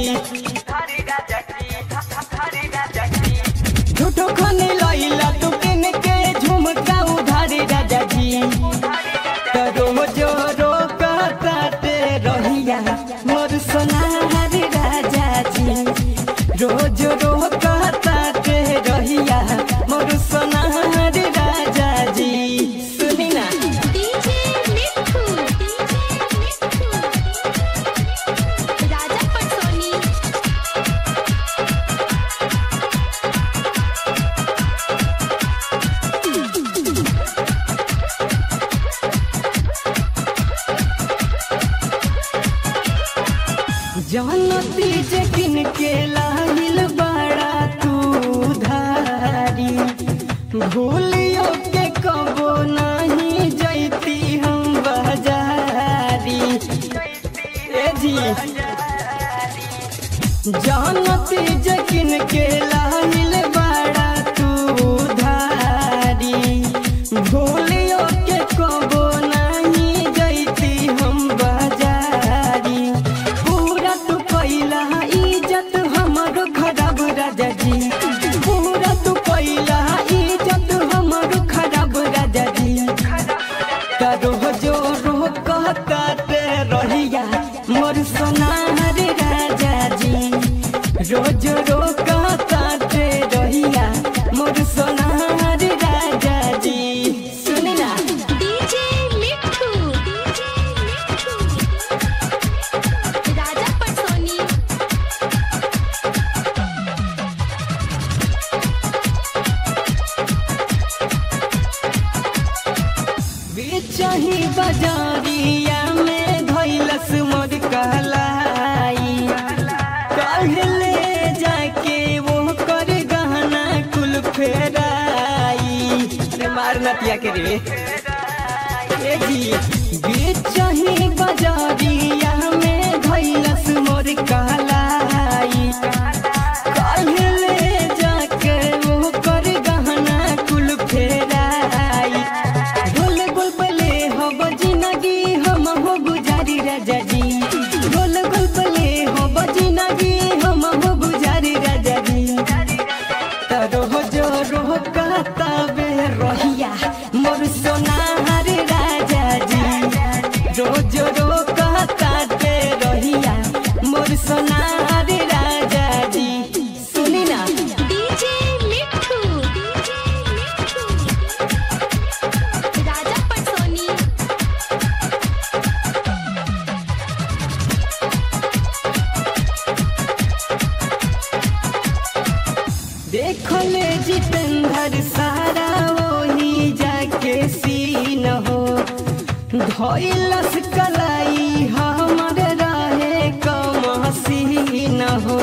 झूठो खनी लइला तू किन के झुमका उधारी राजा जी रोज रोकताटे रहिया मोर सोनारी राजा जी रोज रोकताटे रहिया मोर सोनारी राजा जी। सुनी ना डीजे मिठू राजा पटसोनी। जानती जे किन के लाहिल बड़ा तू धारी भूलियो के कबो नहीं जैती हम बाजारी ए जी जानती जे किन के लाहिल बड़ा तू धारी भूलियो के कबो नहीं जैती हम बाजारी पूरा तू कैला इज्जत हमारो खराब राजा जी पूरा तू कैला इज्जत हमारो खराब राजा जी रोज रोकताटे रहिया मोर सोनारी राजा जी रोज रोकताटे रहिया मोर सोनारी राजा जी। सुनी ना डीजे मिठू राजा पटसोनी। बेचही बाजारिया में धैलस मोर कहलाई कहले जाके वो कर गहना कुल फेराई अरे मार नतिया के रे ए जी बेचही बाजारिया में धैलस मोर कहलाई कहले जाके वो कर गहना कुल फेराई गोल गोल पले हो बजिनगी हम हो गुजारी राजा जी गोल गोल पले हो बजिनगी हम हो गुजारी राजा जी रोज रोकता बे रहिया मोर सोनारी राजा जी रोज रोकता बे रहिया मोर सोनारी राजा जी। सुनी ना डीजे मिठू राजा पटसोनी। देखले जितेंद्र सारा वही जाके सीन हो धैलस कलाई हमर रहे कमसीन हो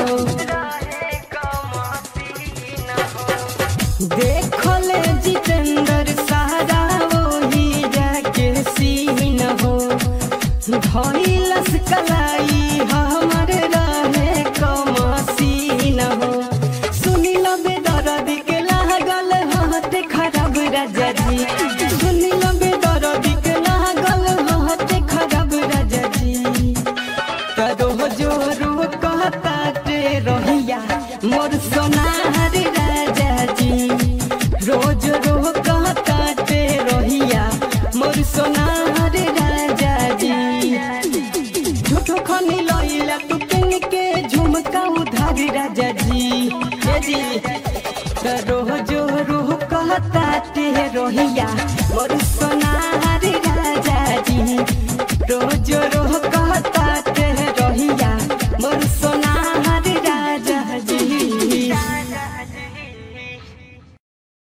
देखले जितेंद्र सारा वही जाके सीन हो धैलस कलाई हमर रहे कमसीन हो सुनी लबे दर्द के लागल हाथ खराब राजा जी सुनी लबे दर्द के लागल हाथ खराब राजा जी रोज रोकताटे रहिया मोर सोनारी राजा जी रोज रोकताटे रहिया मोर सोनारी राजा जी झूठो खनी लइला तू किन के झुमका उधारी राजा जी ए जी रोज रोकताटे रहिया मोर सोनारी